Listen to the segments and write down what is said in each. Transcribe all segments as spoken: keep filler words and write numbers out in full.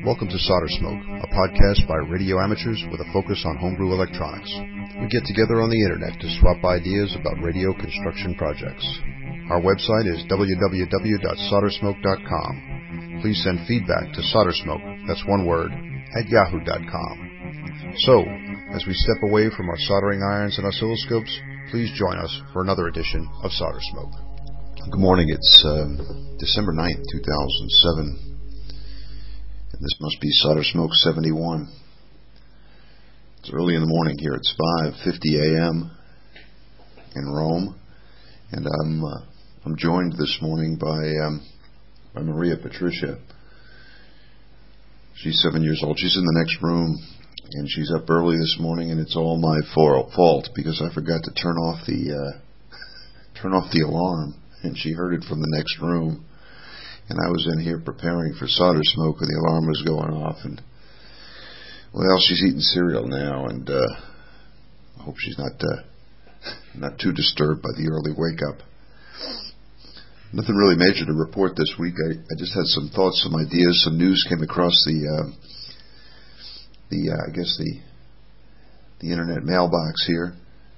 Welcome to Solder Smoke, a podcast by radio amateurs with a focus on homebrew electronics. We get together on the internet to swap ideas about radio construction projects. Our website is w w w dot solder smoke dot com. Please send feedback to soldersmoke, that's one word, at yahoo dot com. So, as we step away from our soldering irons and oscilloscopes, please join us for another edition of Solder Smoke. Good morning, it's um, December ninth, two thousand seven. This must be Solder Smoke seventy-one. It's early in the morning here. It's five fifty a.m. in Rome, and I'm uh, I'm joined this morning by um, by Maria Patricia. She's seven years old. She's in the next room, and she's up early this morning, and it's all my fault because I forgot to turn off the uh, turn off the alarm, and she heard it from the next room. And I was in here preparing for Solder Smoke when the alarm was going off. And, well, she's eating cereal now, and uh, I hope she's not uh, not too disturbed by the early wake-up. Nothing really major to report this week. I, I just had some thoughts, some ideas, some news came across the, uh, the uh, I guess, the the internet mailbox here.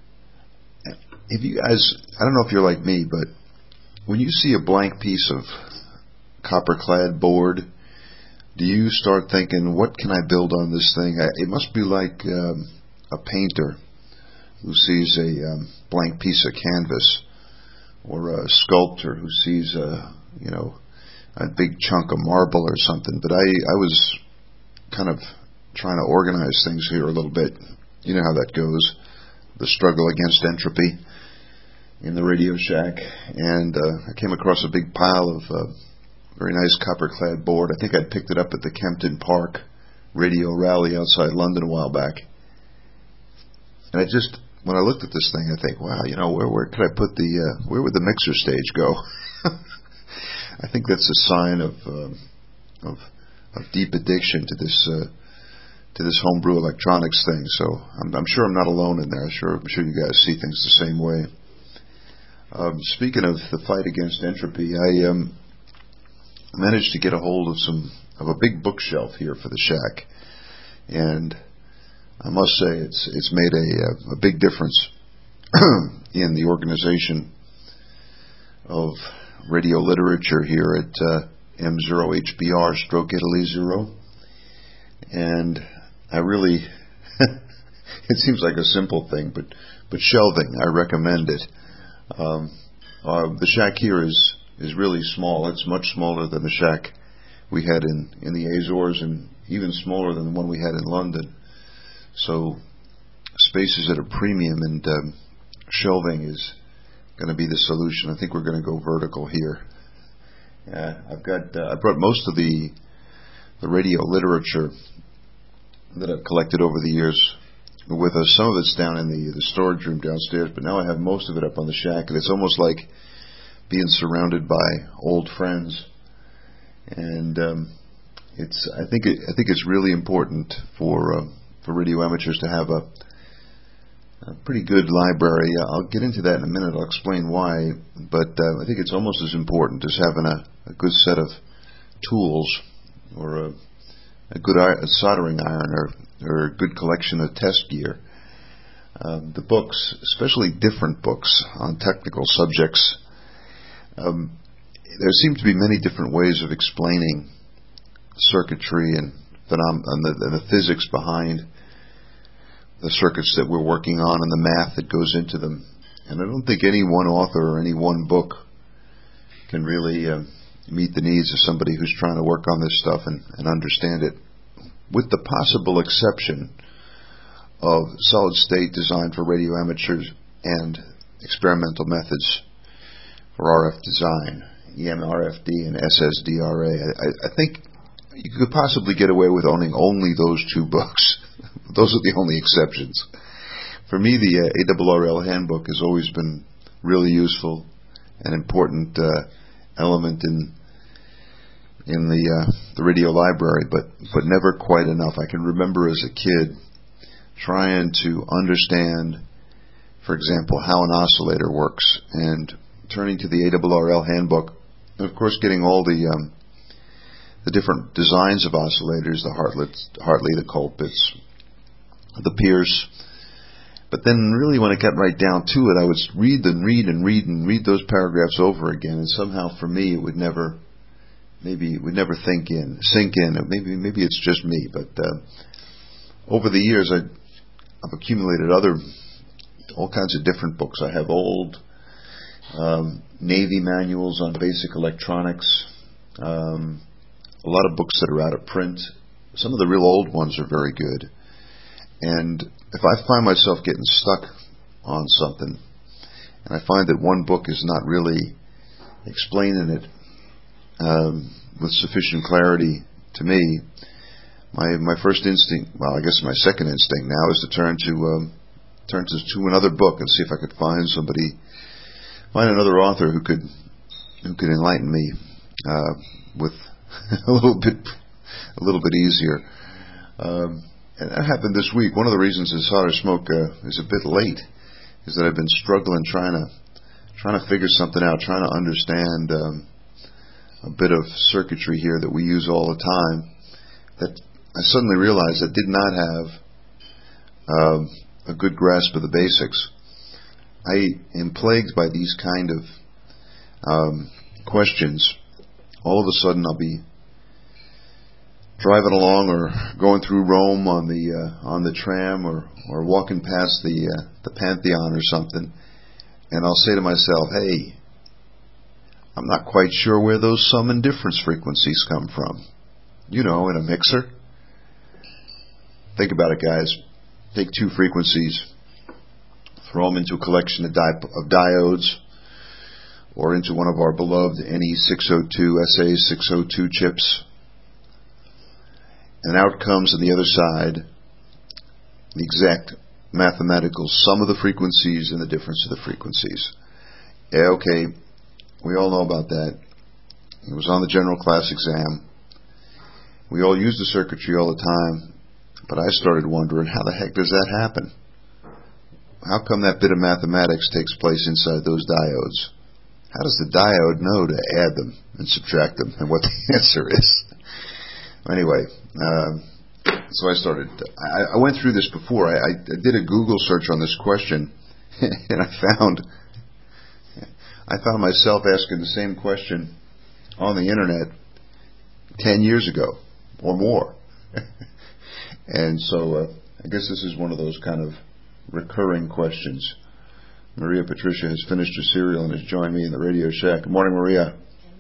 If you guys, I don't know if you're like me, but when you see a blank piece of copper-clad board, do you start thinking, what can I build on this thing? I, it must be like um, a painter who sees a um, blank piece of canvas, or a sculptor who sees a, you know, a big chunk of marble or something. But I, I was kind of trying to organize things here a little bit. You know how that goes, the struggle against entropy in the Radio Shack, and uh, I came across a big pile of uh, very nice copper-clad board. I think I picked it up at the Kempton Park radio rally outside London a while back. And I just, when I looked at this thing, I think, wow, you know, where where could I put the, uh, where would the mixer stage go? I think that's a sign of uh, of, of deep addiction to this uh, to this homebrew electronics thing. So I'm, I'm sure I'm not alone in there. I'm sure I'm sure you guys see things the same way. Um, speaking of the fight against entropy, I um. managed to get a hold of some of a big bookshelf here for the shack, and I must say it's it's made a a big difference in the organization of radio literature here at uh, M zero H B R stroke Italy zero, and I really it seems like a simple thing, but but shelving, I recommend it. Um, uh, the shack here is. is really small. It's much smaller than the shack we had in, in the Azores, and even smaller than the one we had in London. So space is at a premium, and um, shelving is going to be the solution. I think we're going to go vertical here. Uh, I've got uh, I brought most of the the radio literature that I've collected over the years with us. Some of it's down in the the storage room downstairs, but now I have most of it up on the shack, and it's almost like being surrounded by old friends, and um, it's. I think. It, I think it's really important for uh, for radio amateurs to have a, a pretty good library. I'll get into that in a minute. I'll explain why. But uh, I think it's almost as important as having a, a good set of tools, or a, a good a soldering iron, or or a good collection of test gear. Um, the books, especially different books on technical subjects. Um, there seem to be many different ways of explaining circuitry and, phenom- and, the, and the physics behind the circuits that we're working on and the math that goes into them. And I don't think any one author or any one book can really uh, meet the needs of somebody who's trying to work on this stuff and, and understand it, with the possible exception of solid state design for radio amateurs and experimental methods for R F design, E M R F D and S S D R A. I, I think you could possibly get away with owning only those two books. Those are the only exceptions. For me, the uh, A R R L handbook has always been really useful, an important uh, element in in the uh, the radio library, but but never quite enough. I can remember as a kid trying to understand, for example, how an oscillator works, and turning to the A R R L handbook, and of course getting all the um, the different designs of oscillators, the Hartley, Hartley, the Colpitts, the Pierce. But then really when it got right down to it, I would read and read and read and read those paragraphs over again, and somehow for me it would never, maybe it would never think in, sink in. Maybe maybe it's just me, but uh, over the years I, I've accumulated other, all kinds of different books. I have old um, Navy manuals on basic electronics, um, a lot of books that are out of print. Some of the real old ones are very good. And if I find myself getting stuck on something, and I find that one book is not really explaining it um, with sufficient clarity to me, my my first instinct, well, I guess my second instinct now, is to turn to um, turn to, to another book and see if I could find somebody, find another author who could who could enlighten me uh, with a little bit a little bit easier. Um, And that happened this week. One of the reasons that Solder Smoke uh, is a bit late is that I've been struggling trying to trying to figure something out, trying to understand um, a bit of circuitry here that we use all the time. That I suddenly realized I did not have um, a good grasp of the basics. I am plagued by these kind of um, questions. All of a sudden, I'll be driving along or going through Rome on the uh, on the tram, or, or walking past the uh, the Pantheon or something, and I'll say to myself, hey, I'm not quite sure where those sum and difference frequencies come from. You know, in a mixer. Think about it, guys. Take two frequencies, throw them into a collection of, di- of diodes, or into one of our beloved N E six oh two S A six oh two chips. And out comes on the other side the exact mathematical sum of the frequencies and the difference of the frequencies. Yeah, okay, we all know about that. It was on the general class exam. We all use the circuitry all the time, but I started wondering, how the heck does that happen? How come that bit of mathematics takes place inside those diodes? How does the diode know to add them and subtract them, and what the answer is? Anyway, uh, so I started, I, I went through this before. I, I did a Google search on this question, and I found, I found myself asking the same question on the internet ten years ago, or more. And so, uh, I guess this is one of those kind of recurring questions. Maria Patricia has finished her cereal and has joined me in the Radio Shack. Good morning, Maria.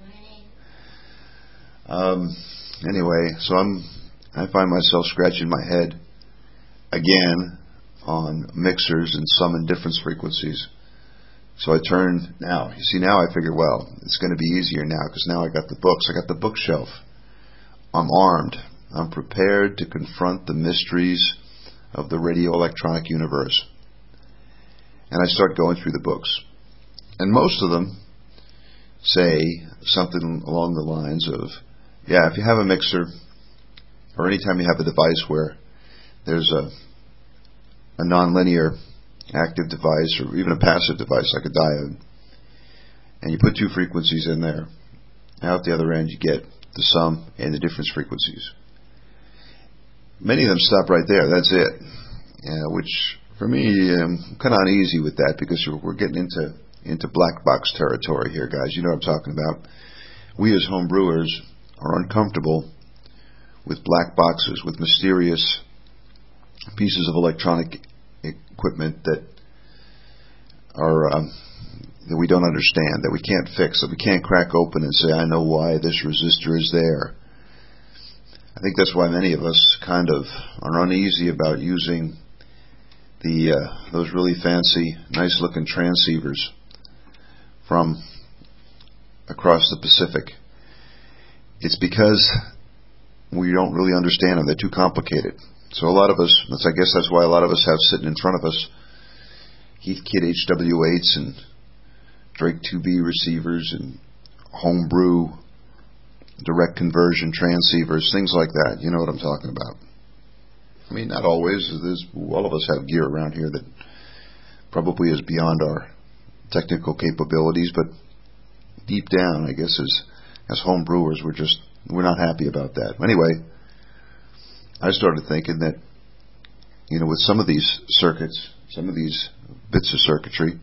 Good morning. Um... Anyway, so I'm, I find myself scratching my head again on mixers and sum and difference frequencies. So I turned now. You see, now I figure, well, it's going to be easier now because now I got the books. I got the bookshelf. I'm armed. I'm prepared to confront the mysteries of the radio electronic universe. And I start going through the books. And most of them say something along the lines of, yeah, if you have a mixer, or anytime you have a device where there's a a nonlinear active device, or even a passive device like a diode, and you put two frequencies in there, out the other end you get the sum and the difference frequencies. Many of them stop right there. That's it. Uh, which, for me, I'm kind of uneasy with that, because we're getting into into black box territory here, guys. You know what I'm talking about. We as home brewers are uncomfortable with black boxes, with mysterious pieces of electronic equipment that are um, that we don't understand, that we can't fix, that we can't crack open and say, I know why this resistor is there. I think that's why many of us kind of are uneasy about using the uh, those really fancy, nice-looking transceivers from across the Pacific. It's because we don't really understand them. They're too complicated. So a lot of us, that's, I guess that's why a lot of us have sitting in front of us Heathkit H W eights and Drake two B receivers and homebrew direct conversion transceivers, things like that. You know what I'm talking about. I mean, not always. There's, all of us have gear around here that probably is beyond our technical capabilities, but deep down, I guess, as as home brewers, we're just we're not happy about that. Anyway, I started thinking that, you know, with some of these circuits, some of these bits of circuitry,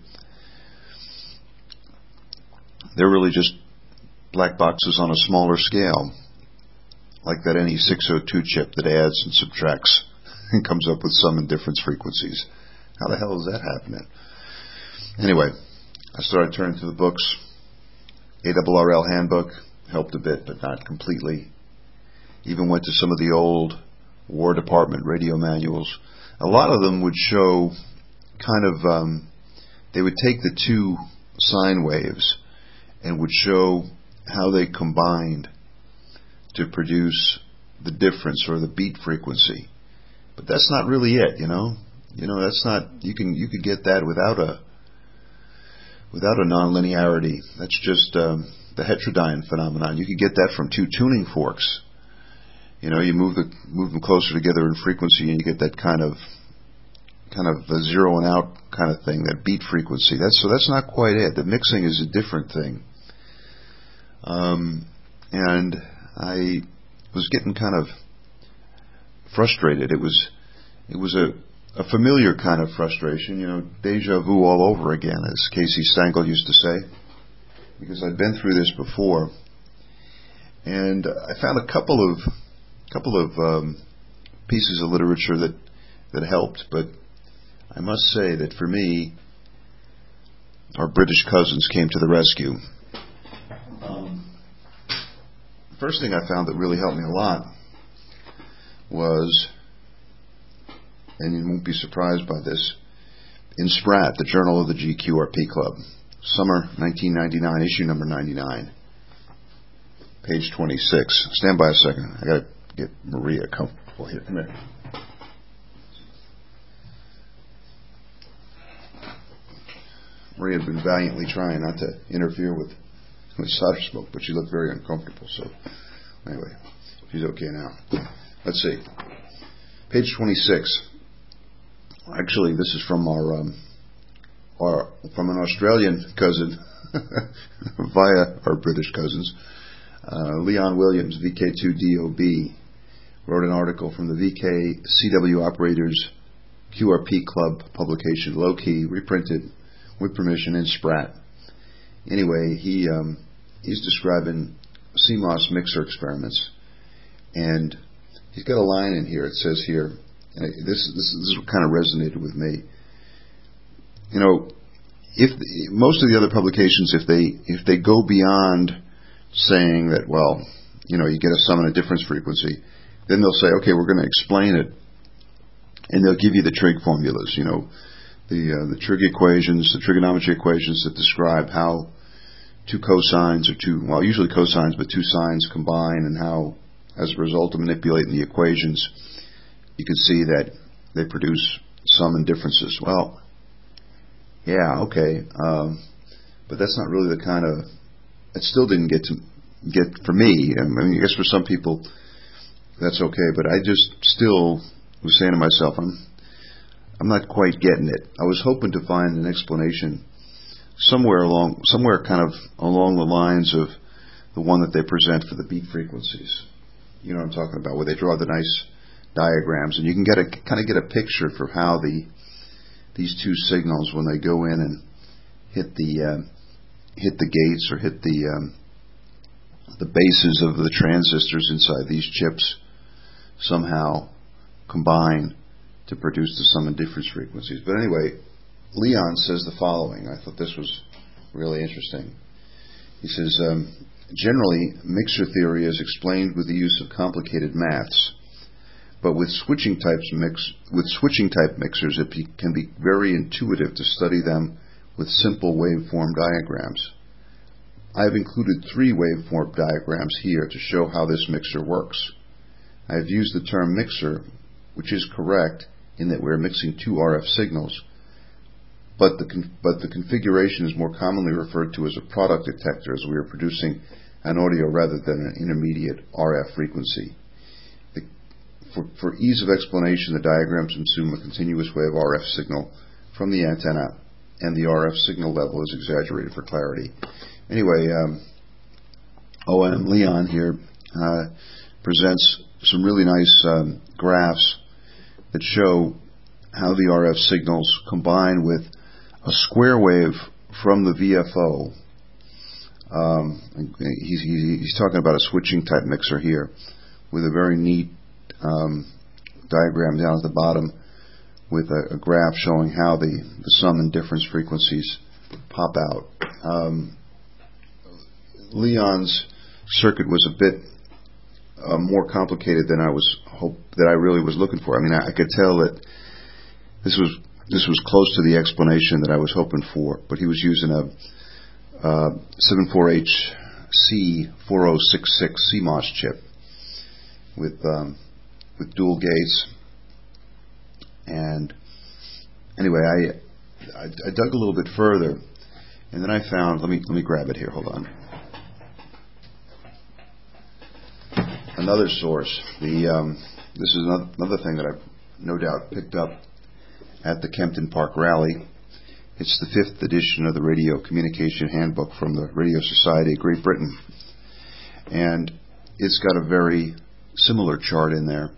they're really just black boxes on a smaller scale, like that N E six oh two chip that adds and subtracts and comes up with sum and difference frequencies. How the hell is that happening? Anyway, I started turning to the books. A R R L handbook helped a bit, but not completely. Even went to some of the old War Department radio manuals. A lot of them would show kind of, um, they would take the two sine waves and would show how they combined to produce the difference or the beat frequency. But that's not really it, you know. You know, that's not, you can you could get that without a without a nonlinearity. That's just um, the heterodyne phenomenon. You could get that from two tuning forks. You know, you move the move them closer together in frequency, and you get that kind of kind of a zero and out kind of thing, that beat frequency. That's so that's not quite it. The mixing is a different thing. Um, and I was getting kind of frustrated. It was it was a a familiar kind of frustration, you know, deja vu all over again, as Casey Stengel used to say, because I'd been through this before, and I found a couple of couple of um, pieces of literature that that helped, but I must say that for me, our British cousins came to the rescue. Um, the first thing I found that really helped me a lot was, and you won't be surprised by this, in Sprat, the Journal of the G Q R P Club, summer nineteen ninety-nine, issue number ninety-nine, page twenty-six. Stand by a second. I got to get Maria comfortable here. Come here. Maria had been valiantly trying not to interfere with, with solder smoke, but she looked very uncomfortable. So, anyway, she's okay now. Let's see. Page twenty-six. Actually, this is from our, um, our from an Australian cousin via our British cousins. Uh, Leon Williams, V K two D O B, wrote an article from the V K C W Operators Q R P Club publication, Low Key, reprinted with permission in Sprat. Anyway, he um, he's describing C M O S mixer experiments, and he's got a line in here. It says here, and this this this kind of resonated with me. You know, if the, most of the other publications, if they if they go beyond saying that, well, you know, you get a sum and a difference frequency, then they'll say, okay, we're going to explain it, and they'll give you the trig formulas. You know, the uh, the trig equations, the trigonometry equations that describe how two cosines or two, well, usually cosines, but two sines combine, and how, as a result of manipulating the equations, you can see that they produce sum and differences. Well, yeah, okay, um, but that's not really the kind of, it still didn't get to get for me. I mean, I guess for some people that's okay, but I just still was saying to myself, I'm I'm not quite getting it. I was hoping to find an explanation somewhere along, somewhere kind of along the lines of the one that they present for the beat frequencies. You know what I'm talking about, where they draw the nice diagrams, and you can get a kind of get a picture for how the these two signals, when they go in and hit the uh, hit the gates or hit the um, the bases of the transistors inside these chips, somehow combine to produce the sum and difference frequencies. But anyway, Leon says the following. I thought this was really interesting. He says, um, generally, mixer theory is explained with the use of complicated maths, but with switching types mix with switching type mixers, it be, can be very intuitive to study them with simple waveform diagrams. I have included three waveform diagrams here to show how this mixer works. I have used the term mixer, which is correct in that we're mixing two R F signals, but the, con- but the configuration is more commonly referred to as a product detector, as we are producing an audio rather than an intermediate R F frequency. The, for, for ease of explanation, the diagrams assume a continuous wave R F signal from the antenna, and the R F signal level is exaggerated for clarity. Anyway, um, O M Leon here uh, presents some really nice um, graphs that show how the R F signals combine with a square wave from the V F O. Um, he's, he's talking about a switching type mixer here with a very neat um, diagram down at the bottom with a, a graph showing how the, the sum and difference frequencies pop out. Um, Leon's circuit was a bit uh, more complicated than I was hope that I really was looking for. I mean, I, I could tell that this was this was close to the explanation that I was hoping for, but he was using a uh, seven four H C four oh six six C MOS chip with um, with dual gates. And anyway, I, I I dug a little bit further, and then I found. Let me let me grab it here. Hold on. Another source. The um, this is another, another thing that I've no doubt picked up at the Kempton Park Rally. It's the fifth edition of the Radio Communication Handbook from the Radio Society of Great Britain, and it's got a very similar chart in there,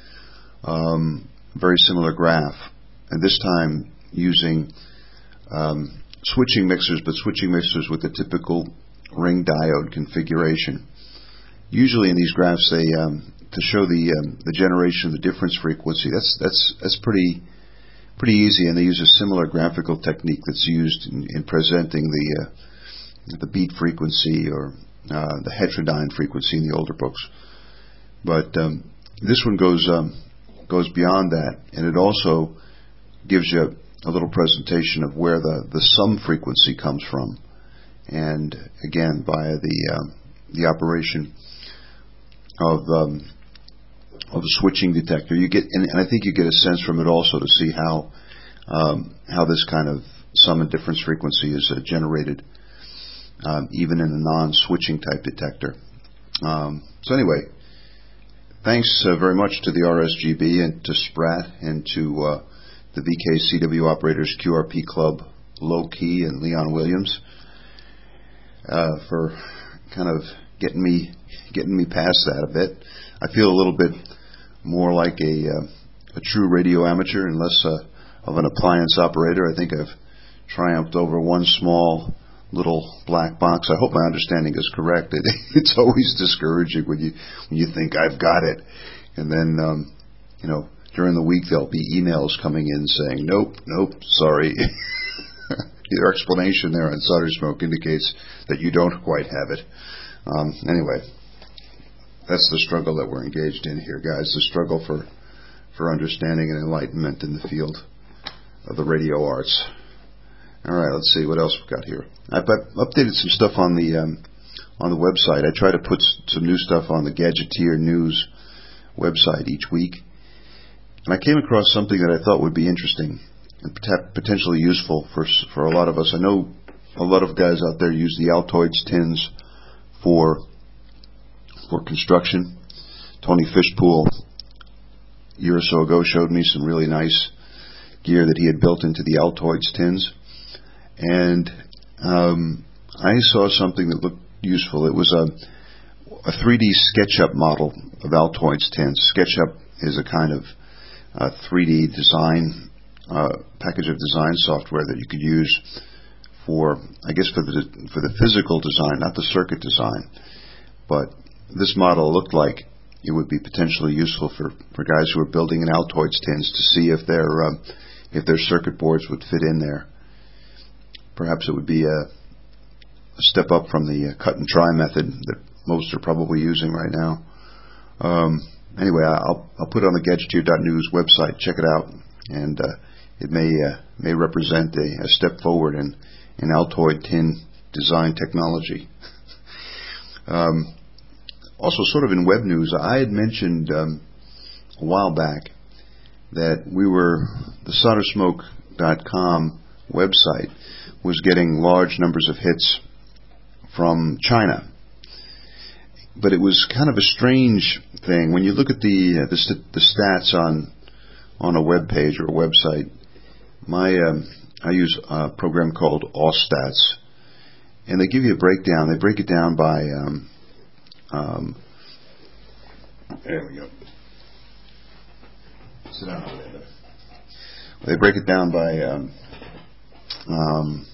um, very similar graph, and this time using um, switching mixers, but switching mixers with the typical ring diode configuration. Usually in these graphs, they um, to show the um, the generation of the difference frequency. That's that's that's pretty pretty easy, and they use a similar graphical technique that's used in, in presenting the uh, the beat frequency or uh, the heterodyne frequency in the older books. But um, this one goes um, goes beyond that, and it also gives you a, a little presentation of where the the sum frequency comes from, and again via the um, the operation of um, of a switching detector. You get, and, and I think you get a sense from it also to see how um, how this kind of sum and difference frequency is uh, generated, um, even in a non-switching type detector. Um, so anyway, thanks uh, very much to the R S G B and to Spratt and to uh, the V K C W Operators Q R P Club, Low Key and Leon Williams uh, for kind of getting me getting me past that a bit. I feel a little bit more like a uh, a true radio amateur and less uh, of an appliance operator. I think I've triumphed over one small little black box. I hope my understanding is correct. It, it's always discouraging when you when you think I've got it, and then um, you know during the week there'll be emails coming in saying nope, nope, sorry. Your explanation there on solder smoke indicates that you don't quite have it. Um, anyway, that's the struggle that we're engaged in here, guys. The struggle for for understanding and enlightenment in the field of the radio arts. All right, let's see what else we've got here. I've updated some stuff on the um, on the website. I try to put some new stuff on the Gadgeteer News website each week, and I came across something that I thought would be interesting and potentially useful for for a lot of us. I know a lot of guys out there use the Altoids tins for for construction. Tony Fishpool a year or so ago showed me some really nice gear that he had built into the Altoids tins, and um, I saw something that looked useful. It was a, a three D SketchUp model of Altoids tins. SketchUp is a kind of uh, three D design uh, package of design software that you could use for, I guess, for the for the physical design, not the circuit design. But this model looked like it would be potentially useful for, for guys who are building in Altoids tins to see if their um, if their circuit boards would fit in there. Perhaps it would be a, a step up from the uh, cut and try method that most are probably using right now. Um, anyway, I'll I'll put it on the Gadgeteer dot news website. Check it out, and uh, it may uh, may represent a, a step forward in in Altoid tin design technology. um, also, sort of in web news, I had mentioned um, a while back that we were the solder smoke dot com website was getting large numbers of hits from China. But it was kind of a strange thing. When you look at the uh, the, st- the stats on on a web page or a website, my um, I use a program called AweStats, and they give you a breakdown. They break it down by um, um, There we go. Sit down over there. They break it down by um, um,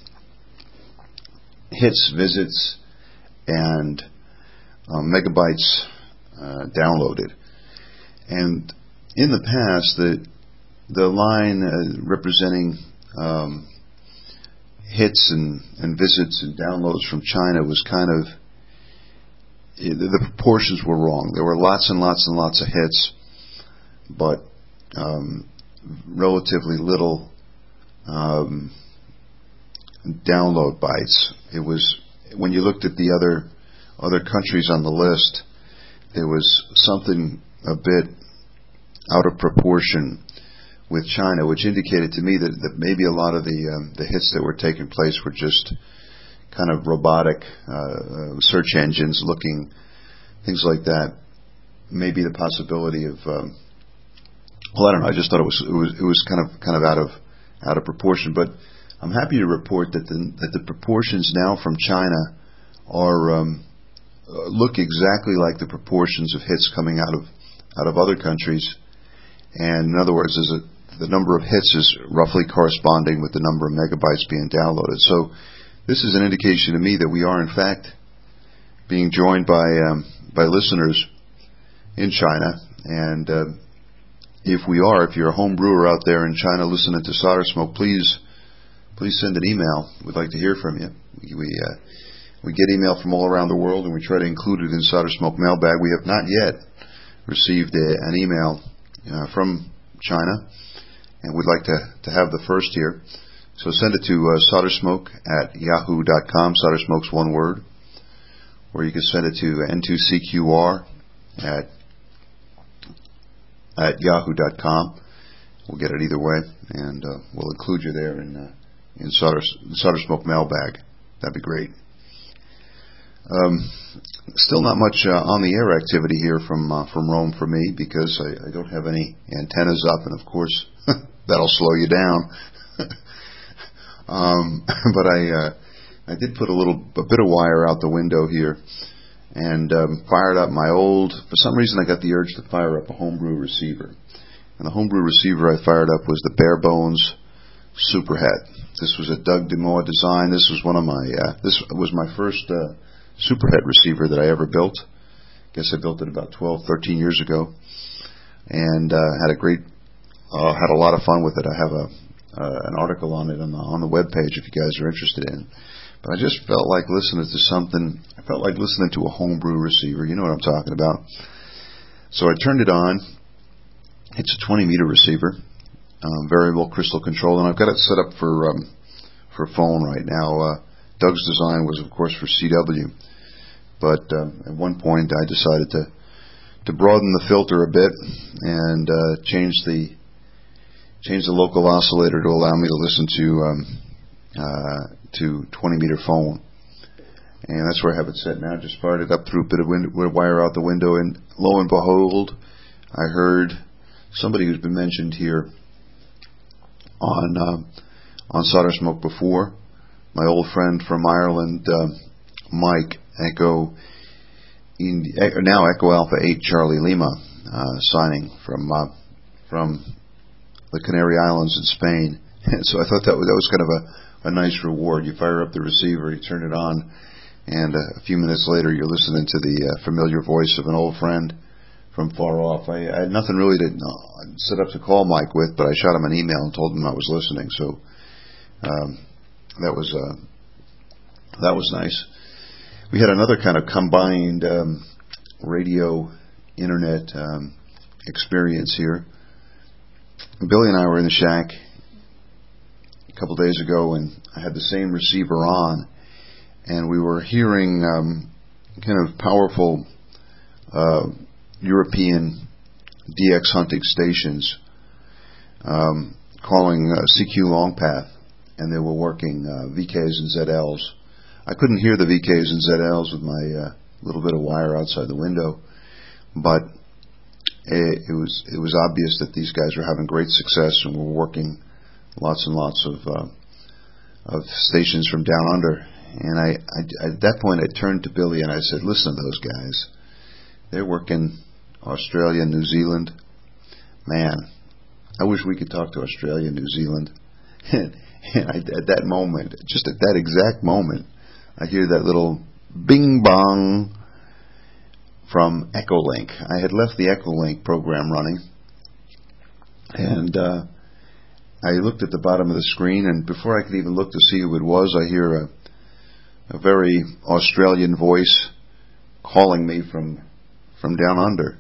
hits, visits, and um, megabytes uh, downloaded. And in the past, the the line uh, representing um, hits and, and visits and downloads from China was kind of, the proportions were wrong. There were lots and lots and lots of hits, but um, relatively little um, download bytes. It was, when you looked at the other other countries on the list, there was something a bit out of proportion with China, which indicated to me that, that maybe a lot of the um, the hits that were taking place were just kind of robotic uh, search engines looking, things like that. Maybe the possibility of, um, well, I don't know. I just thought it was it was it was kind of kind of out of out of proportion. But I'm happy to report that the that the proportions now from China are um, look exactly like the proportions of hits coming out of out of other countries. And in other words, there's a, the number of hits is roughly corresponding with the number of megabytes being downloaded. So this is an indication to me that we are, in fact, being joined by um, by listeners in China. And uh, if we are, if you're a home brewer out there in China listening to Solder Smoke, please please send an email. We'd like to hear from you. We we, uh, we get email from all around the world, and we try to include it in Solder Smoke Mailbag. We have not yet received a, an email uh, from China, and we'd like to, to have the first here. So send it to uh, soldersmoke at yahoo dot com. Soldersmoke's one word. Or you can send it to N two C Q R at at yahoo dot com. We'll get it either way, and uh, we'll include you there in uh, in Solder, Solder Smoke Mailbag. That'd be great. Um, still not much uh, on the air activity here from uh, from Rome for me, because I, I don't have any antennas up, and of course that'll slow you down. um, but I uh, I did put a little a bit of wire out the window here, and um, fired up my old. For some reason, I got the urge to fire up a homebrew receiver, and the homebrew receiver I fired up was the Bare Bones Superhet. This was a Doug DeMoa design. This was one of my. Uh, this was my first. Uh, Superhet receiver that I ever built. I guess I built it about twelve, thirteen years ago, and uh, had a great, uh, had a lot of fun with it. I have a uh, an article on it on the on the web page if you guys are interested in. But I just felt like listening to something. I felt like listening to a homebrew receiver. You know what I'm talking about. So I turned it on. It's a twenty meter receiver, um, variable crystal control, and I've got it set up for um, for phone right now. Uh, Doug's design was, of course, for C W, but uh, at one point I decided to to broaden the filter a bit and uh, change the change the local oscillator to allow me to listen to um, uh, to twenty meter phone, and that's where I have it set now. Just fired it up through a bit of wind, wire out the window, and lo and behold, I heard somebody who's been mentioned here on uh, on Solder Smoke before. My old friend from Ireland, uh, Mike, Echo, now Echo Alpha eight Charlie Lima, uh, signing from uh, from the Canary Islands in Spain. And so I thought that was, that was kind of a, a nice reward. You fire up the receiver, you turn it on, and uh, a few minutes later you're listening to the uh, familiar voice of an old friend from far off. I, I had nothing really to uh, set up to call Mike with, but I shot him an email and told him I was listening. So. Um, That was uh, that was nice. We had another kind of combined um, radio internet um, experience here. Billy and I were in the shack a couple days ago, and I had the same receiver on, and we were hearing um, kind of powerful uh, European D X hunting stations um, calling uh, C Q Longpath. And they were working uh, V Ks and Z Ls. I couldn't hear the V Ks and Z Ls with my uh, little bit of wire outside the window, but it, it was it was obvious that these guys were having great success and were working lots and lots of uh, of stations from down under. And I, I at that point I turned to Billy and I said, "Listen to those guys. They're working Australia, New Zealand. Man, I wish we could talk to Australia and New Zealand. And, and I, at that moment, just at that exact moment, I hear that little bing bong from Echolink. I had left the Echolink program running, and uh, I looked at the bottom of the screen, and before I could even look to see who it was, I hear a, a very Australian voice calling me from from down under.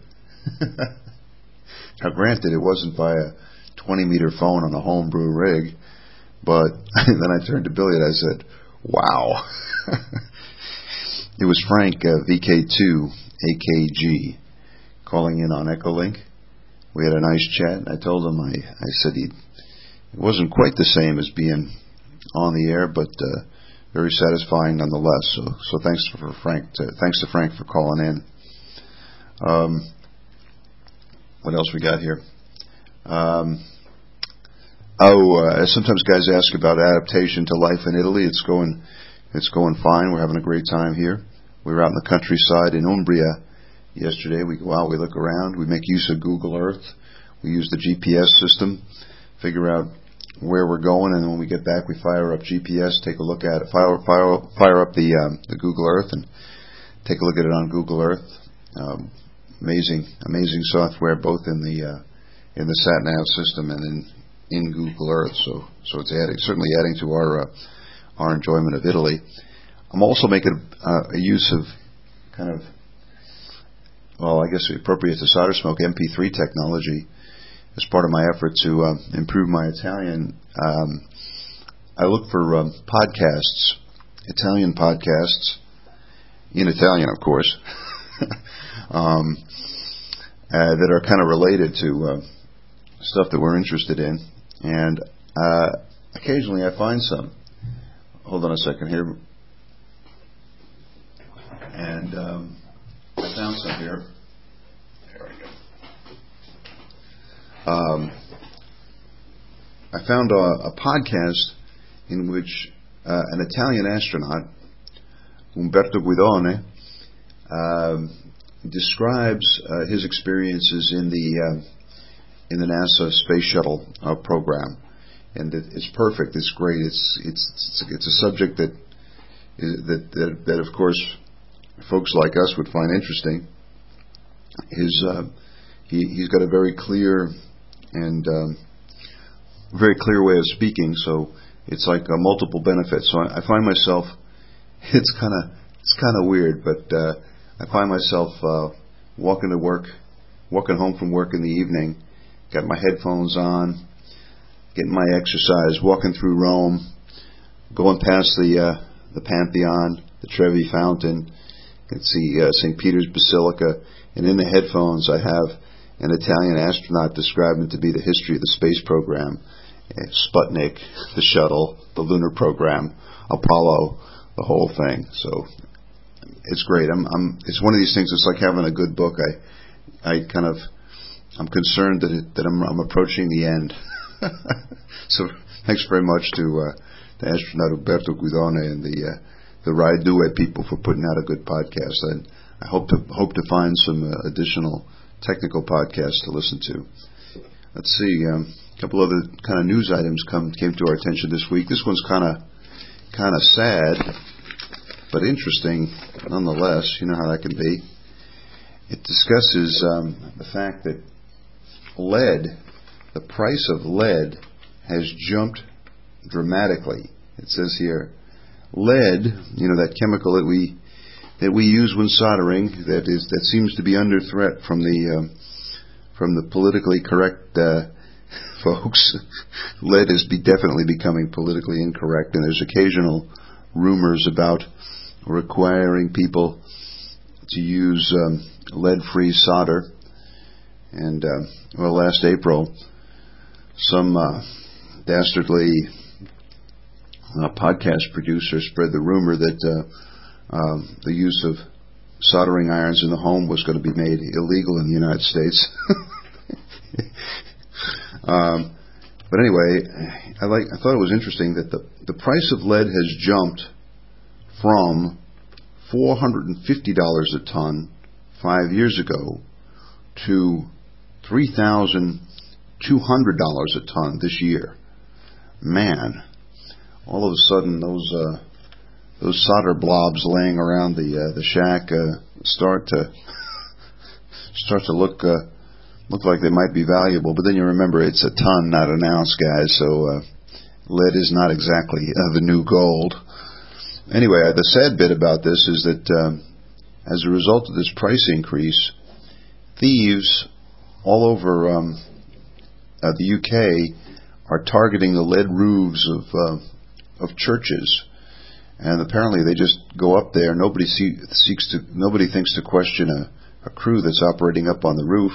Now, granted, it wasn't by a twenty-meter phone on a homebrew rig, but then I turned to Billy and I said, wow. It was Frank, uh, V K two A K G, calling in on Echolink. We had a nice chat, and I told him, I, I said he it wasn't quite the same as being on the air, but uh, very satisfying nonetheless. So, so thanks for Frank. To, thanks to Frank for calling in. Um, what else we got here? Um, oh, uh, sometimes guys ask about adaptation to life in Italy. It's going, it's going fine. We're having a great time here. We were out in the countryside in Umbria yesterday. We go out, we look around, we make use of Google Earth. We use the G P S system, figure out where we're going, and then when we get back, we fire up G P S, take a look at it, fire, fire, fire up the, um, the Google Earth, and take a look at it on Google Earth. Um, amazing, amazing software, both in the uh, in the sat-nav system and in in Google Earth. So, so it's adding, certainly adding to our uh, our enjoyment of Italy. I'm also making uh, a use of kind of, well, I guess appropriate to solder smoke M P three technology as part of my effort to uh, improve my Italian. Um, I look for um, podcasts, Italian podcasts, in Italian, of course, um, uh, that are kind of related to uh, stuff that we're interested in. And uh, occasionally I find some. Hold on a second here. And um, I found some here. There we go. Um, I found a, a podcast in which uh, an Italian astronaut, Umberto Guidone, um, describes uh, his experiences in the uh, in the NASA Space Shuttle uh, program, and it, it's perfect. It's great. It's it's it's a subject that that that, that of course folks like us would find interesting. His uh, he he's got a very clear and um, very clear way of speaking. So it's like uh, multiple benefits. So I, I find myself it's kind of it's kind of weird, but uh, I find myself uh, walking to work, walking home from work in the evening, got my headphones on, getting my exercise, walking through Rome, going past the uh, the Pantheon, the Trevi Fountain. You can see uh, Saint Peter's Basilica, and in the headphones I have an Italian astronaut describing to be the history of the space program, uh, Sputnik, the shuttle, the lunar program, Apollo, the whole thing. So it's great. I'm, I'm. It's one of these things. It's like having a good book. I, I kind of, I'm concerned that it, that I'm, I'm approaching the end. So thanks very much to uh, the astronaut Umberto Guidone and the uh, the Rai Due people for putting out a good podcast. And I hope to hope to find some uh, additional technical podcasts to listen to. Let's see. Um, a couple other kind of news items come came to our attention this week. This one's kind of kind of sad, but interesting nonetheless. You know how that can be. It discusses um, the fact that lead, the price of lead, has jumped dramatically. It says here, lead, you know, that chemical that we that we use when soldering, that is that seems to be under threat from the um, from the politically correct uh, folks. Lead is be definitely becoming politically incorrect, and there's occasional rumors about requiring people to use um, lead-free solder. And uh, well, last April, some uh, dastardly uh, podcast producer spread the rumor that uh, um, the use of soldering irons in the home was going to be made illegal in the United States. um, but anyway, I like. I thought it was interesting that the the price of lead has jumped from four hundred and fifty dollars a ton five years ago to three thousand two hundred dollars a ton this year. Man, all of a sudden those uh, those solder blobs laying around the uh, the shack uh, start to start to look uh, look like they might be valuable. But then you remember it's a ton, not an ounce, guys. So uh, lead is not exactly uh, the new gold. Anyway, uh, the sad bit about this is that um, as a result of this price increase, thieves all over um, uh, the U K are targeting the lead roofs of uh, of churches, and apparently they just go up there. Nobody see, seeks to. Nobody thinks to question a, a crew that's operating up on the roof,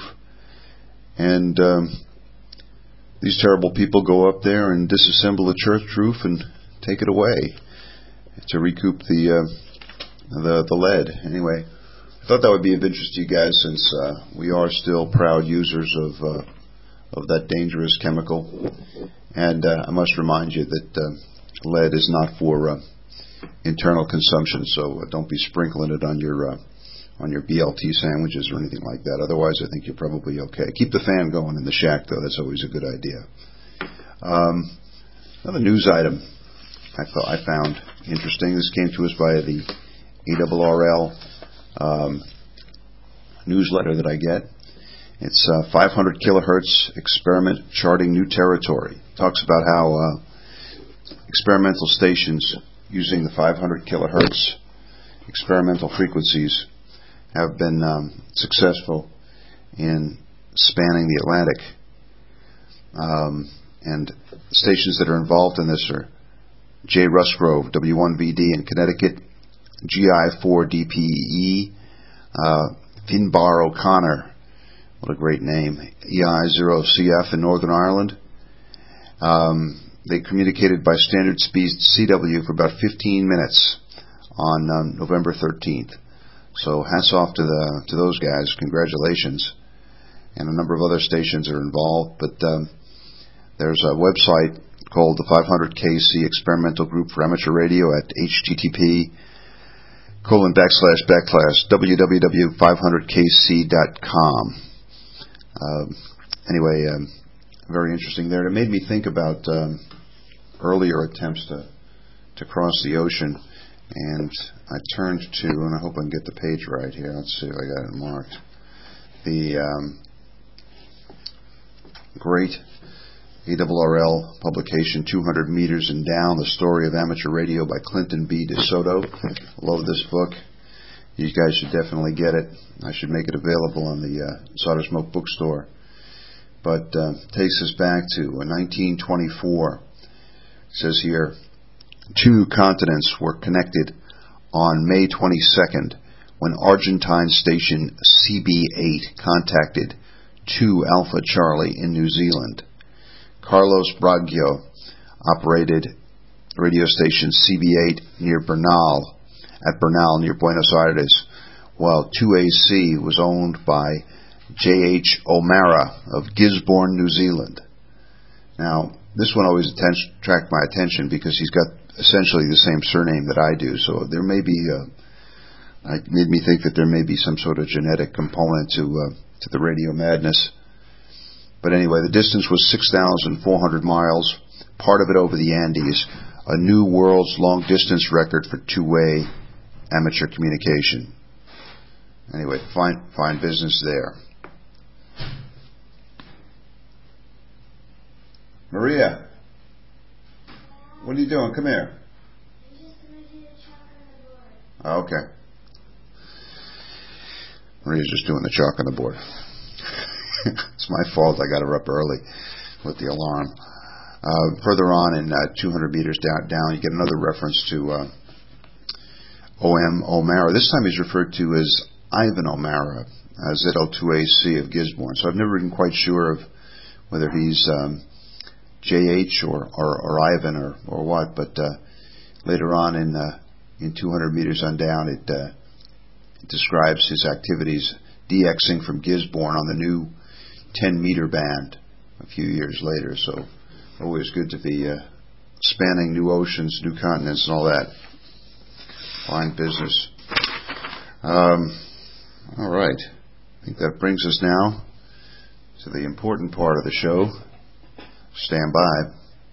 and um, these terrible people go up there and disassemble the church roof and take it away to recoup the uh, the the lead. Anyway, I thought that would be of interest to you guys, since uh, we are still proud users of uh, of that dangerous chemical. And uh, I must remind you that uh, lead is not for uh, internal consumption, so uh, don't be sprinkling it on your uh, on your B L T sandwiches or anything like that. Otherwise, I think you're probably okay. Keep the fan going in the shack, though. That's always a good idea. Um, another news item I thought I found interesting. This came to us via the A R R L um, newsletter that I get. It's uh, five hundred kilohertz experiment charting new territory. Talks about how uh, experimental stations using the five hundred kilohertz experimental frequencies have been um, successful in spanning the Atlantic. Um, and stations that are involved in this are J. Rusgrove, W one V D in Connecticut, G I four D P E, uh, Finbar O'Connor, what a great name, E I zero C F in Northern Ireland. Um, they communicated by standard speed C W for about fifteen minutes on um, November thirteenth. So hats off to the to those guys. Congratulations. And a number of other stations are involved, but um, there's a website called the five hundred K C Experimental Group for Amateur Radio at H T T P colon backslash backslash w w w dot five hundred k c dot com. Um, anyway, um, very interesting there. It made me think about um, earlier attempts to to cross the ocean, and I turned to, and I hope I can get the page right here. Let's see if I got it marked. The um, great A R R L publication, two hundred meters and Down, The Story of Amateur Radio by Clinton B. DeSoto. Love this book. You guys should definitely get it. I should make it available on the uh, Solder Smoke bookstore. But uh, takes us back to uh, nineteen twenty-four. It says here, two continents were connected on May twenty-second when Argentine station C B eight contacted two Alpha Charlie in New Zealand. Carlos Braggio operated radio station C B eight near Bernal, at Bernal near Buenos Aires, while two A C was owned by J H O'Mara of Gisborne, New Zealand. Now, this one always atten- attracted my attention because he's got essentially the same surname that I do, so there may be, uh, it made me think that there may be some sort of genetic component to uh, to the radio madness. But anyway, the distance was six thousand four hundred miles, part of it over the Andes, a new world's long-distance record for two-way amateur communication. Anyway, fine, fine business there. Maria, what are you doing? Come here. I'm just going to do the chalk on the board. Oh, okay. Maria's just doing the chalk on the board. It's my fault. I got her up early with the alarm. Uh, further on in uh, two hundred meters down, down, you get another reference to uh, O M O'Mara. This time he's referred to as Ivan O'Mara, uh, Z L two A C of Gisborne. So I've never been quite sure of whether he's um, J H or, or, or Ivan or, or what. But uh, later on in uh, in two hundred meters on down, it, uh, it describes his activities DXing from Gisborne on the new ten meter band a few years later. So always good to be uh, spanning new oceans, new continents, and all that. Fine business. Um, all right. think that brings us now to the important part of the show. Stand by.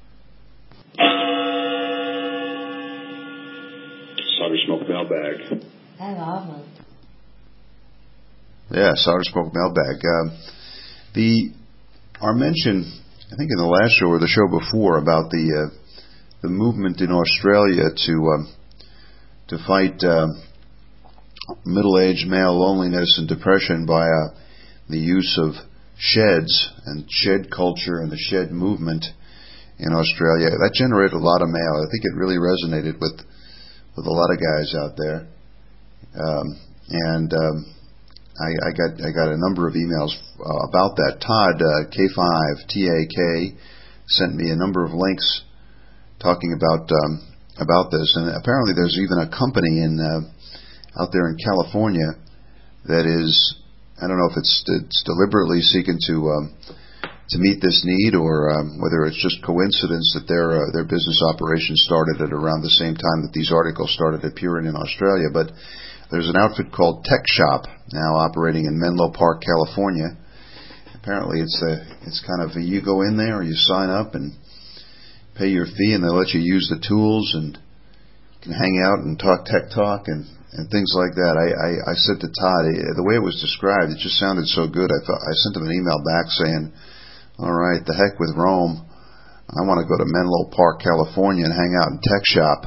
Solder Smoke Mailbag. I love it. Yeah, Solder Smoke Mailbag. Uh, the our mention, I think in the last show or the show before, about the uh, the movement in Australia to um, to fight uh, middle-aged male loneliness and depression by uh, the use of sheds and shed culture and the shed movement in Australia. That generated a lot of mail. I think it really resonated with with a lot of guys out there. Um, and um, I, I got I got a number of emails uh, about that. Todd uh, K five T A K sent me a number of links talking about um, about this, and apparently there's even a company in uh, out there in California that is, I don't know if it's it's deliberately seeking to um, to meet this need, or um, whether it's just coincidence that their uh, their business operation started at around the same time that these articles started appearing in Australia. But there's an outfit called Tech Shop now operating in Menlo Park, California. Apparently, it's a it's kind of a, you go in there, you sign up and pay your fee, and they'll let you use the tools and can hang out and talk tech talk and, and things like that. I, I, I said to Todd, the way it was described, it just sounded so good. I thought I sent him an email back saying, "All right, the heck with Rome. I want to go to Menlo Park, California, and hang out in Tech Shop."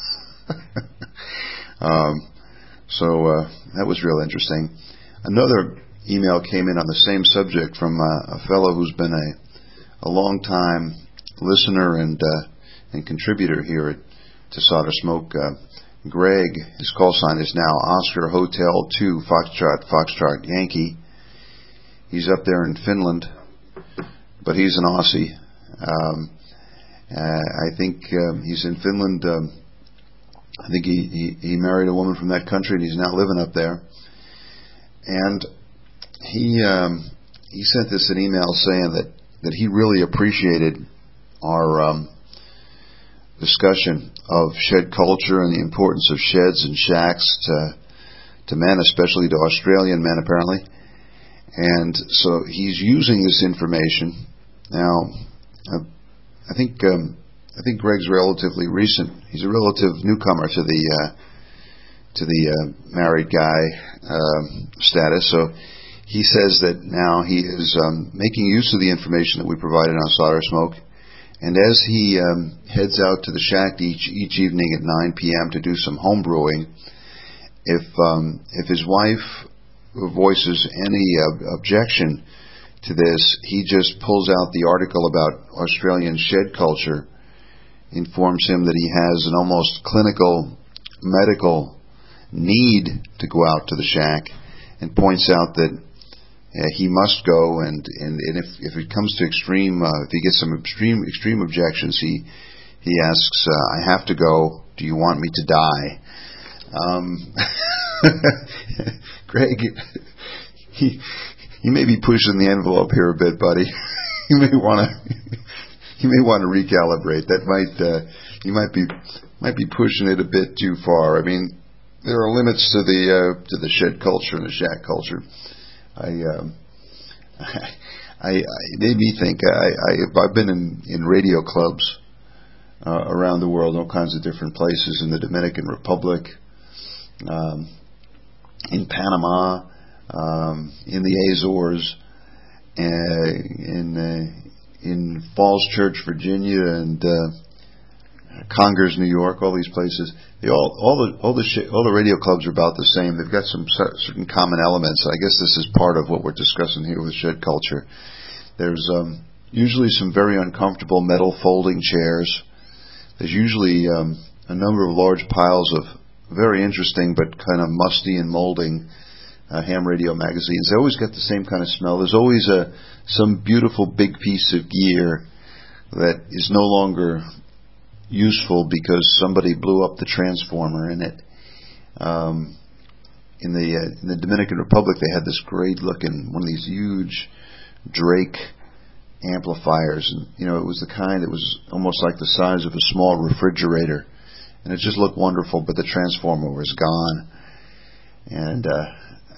um, so uh, that was real interesting. Another email came in on the same subject from uh, a fellow who's been a, a long time listener and uh, and contributor here at, to Solder Smoke. Uh, Greg, his call sign is now Oscar Hotel two Foxtrot Foxtrot Yankee. He's up there in Finland, but he's an Aussie. Um, uh, I think um, he's in Finland. Um, I think he, he, he married a woman from that country, and he's now living up there. And he um, he sent us an email saying that, that he really appreciated our um, discussion of shed culture and the importance of sheds and shacks to to men, especially to Australian men, apparently. And so he's using this information. Now, uh, I think um, I think Greg's relatively recent. He's a relative newcomer to the uh, to the uh, married guy um, status. So he says that now he is um, making use of the information that we provided on Solder Smoke. And as he um, heads out to the shack each each evening at nine p.m. to do some home brewing, if um, if his wife voices any uh, objection to this, he just pulls out the article about Australian shed culture, informs him that he has an almost clinical medical need to go out to the shack, and points out that Uh, he must go, and, and, and if, if it comes to extreme, uh, if he gets some extreme extreme objections, he he asks, uh, "I have to go. Do you want me to die?" Um, Greg, he he may be pushing the envelope here a bit, buddy. you may want to you may want to recalibrate. That might uh, you might be might be pushing it a bit too far. I mean, there are limits to the uh, to the shed culture and the shack culture. I, um, I, I, it made me think. I, I, I've been in, in radio clubs uh, around the world, all kinds of different places, in the Dominican Republic, um, in Panama, um, in the Azores, uh, in uh, in Falls Church, Virginia, and uh, Congers, New York. All these places. They all, all the all the sh- all the radio clubs are about the same. They've got some certain common elements. I guess this is part of what we're discussing here with shed culture. There's um, usually some very uncomfortable metal folding chairs. There's usually um, a number of large piles of very interesting but kind of musty and molding uh, ham radio magazines. They always get the same kind of smell. There's always a some beautiful big piece of gear that is no longer useful because somebody blew up the transformer in it. Um, in the uh, in the Dominican Republic, they had this great looking one of these huge Drake amplifiers, and you know it was the kind that was almost like the size of a small refrigerator, and it just looked wonderful. But the transformer was gone, and uh,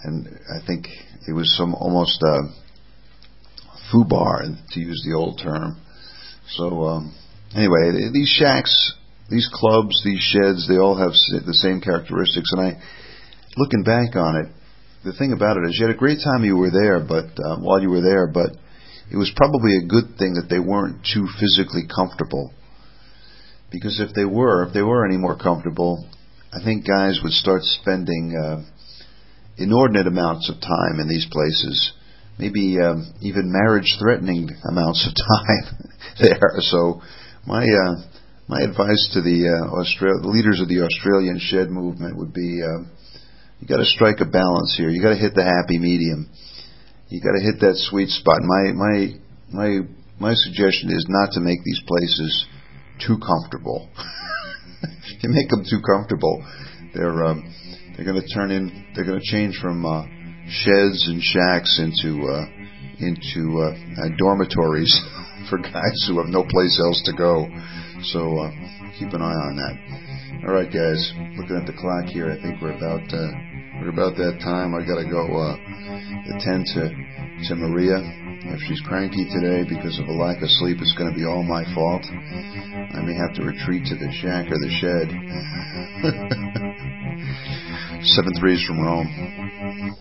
and I think it was some almost uh, foobar, to use the old term. So um, anyway, these shacks, these clubs, these sheds, they all have the same characteristics. And I, looking back on it, the thing about it is you had a great time you were there, but uh, while you were there, but it was probably a good thing that they weren't too physically comfortable. Because if they were, if they were any more comfortable, I think guys would start spending uh, inordinate amounts of time in these places, maybe um, even marriage-threatening amounts of time there. So my uh, my advice to the uh, Austra- the leaders of the Australian shed movement would be, uh, you got to strike a balance here. You got to hit the happy medium. You got to hit that sweet spot. My my my my suggestion is not to make these places too comfortable. If you make them too comfortable, they're um, they're going to turn in. They're going to change from uh, sheds and shacks into uh, into uh, uh, dormitories for guys who have no place else to go. So uh, keep an eye on that. All right, guys. Looking at the clock here, I think we're about uh, we're about that time. I got to go uh, attend to to Maria. If she's cranky today because of a lack of sleep, it's going to be all my fault. I may have to retreat to the shack or the shed. Seven threes from Rome.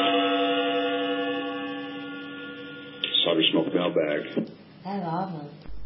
Solder smoke mailbag. I love it.